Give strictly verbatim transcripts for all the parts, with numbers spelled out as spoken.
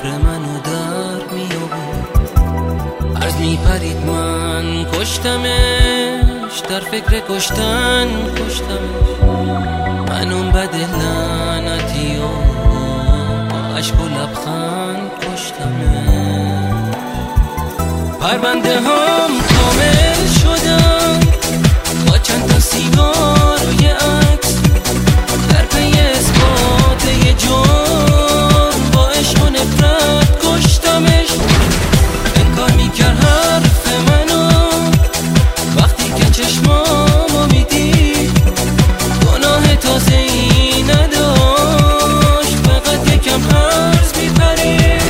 فکر منو در می آورد. از می پرید من کشتمش، در فکر کشتن کشتمش. من اون بد لعنتی و با عشق و لبخند کشتمش. پرونده هم کامل شدم با چند تا سیگار و یه عکس، در پی اثبات یه جرم با عشق و نفرت کشتمش. انکار میکرد حرف منو وقتی که چشمامو میدید، گناه تازه ای نداشت، فقط یکم عرض میپرید.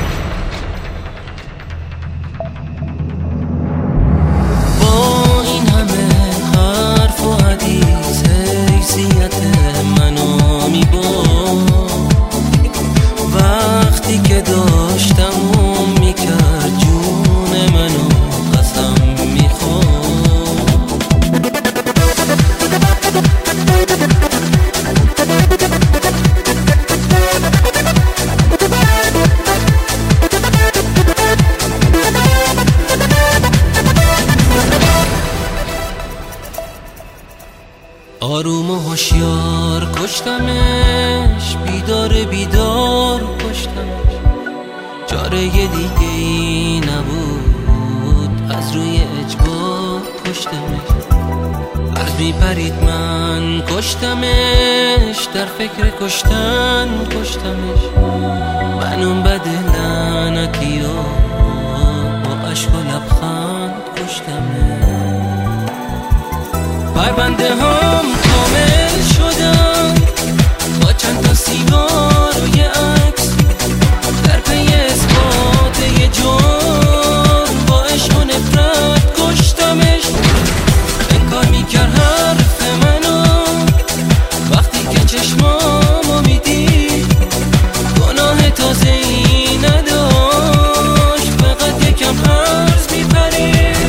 با این همه حرف و حدیث حیثیت منو میبرد، وقتی که داشتم اون میکرد جون منو قسم میخورد. آروم و هوشیار کشتمش، بیدار بیدار کشتمش. چاره دیگه ای نبود، از روی اجبار کشتمش. از می پرید من کشتمش، در فکر کشتن کشتمش. من اون بد لعنتی و با عشق و لبخند کشتمش. پرونده هم کامل شدم با چند تا سیگار و یه عکس، در پی اثبات یه جرم با عشق و نفرت کشتمش. انکار میکرد حرف منو وقتی که چشمامو میدید، گناه تازه ای نداشت، فقط یکم عرض میپرید.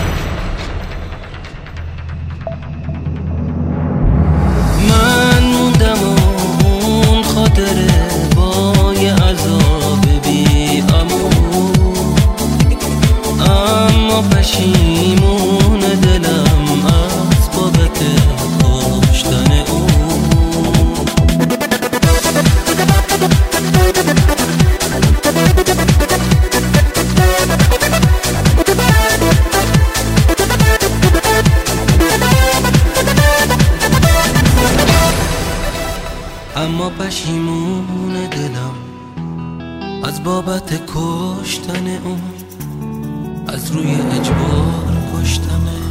من موندم و اون خاطره با یه عذاب بی امون، اما پشیمون دلم از بابت کشتن اون. اما پشیمون دلم از بابت کشتن اون، از روی اجبار کشتمه.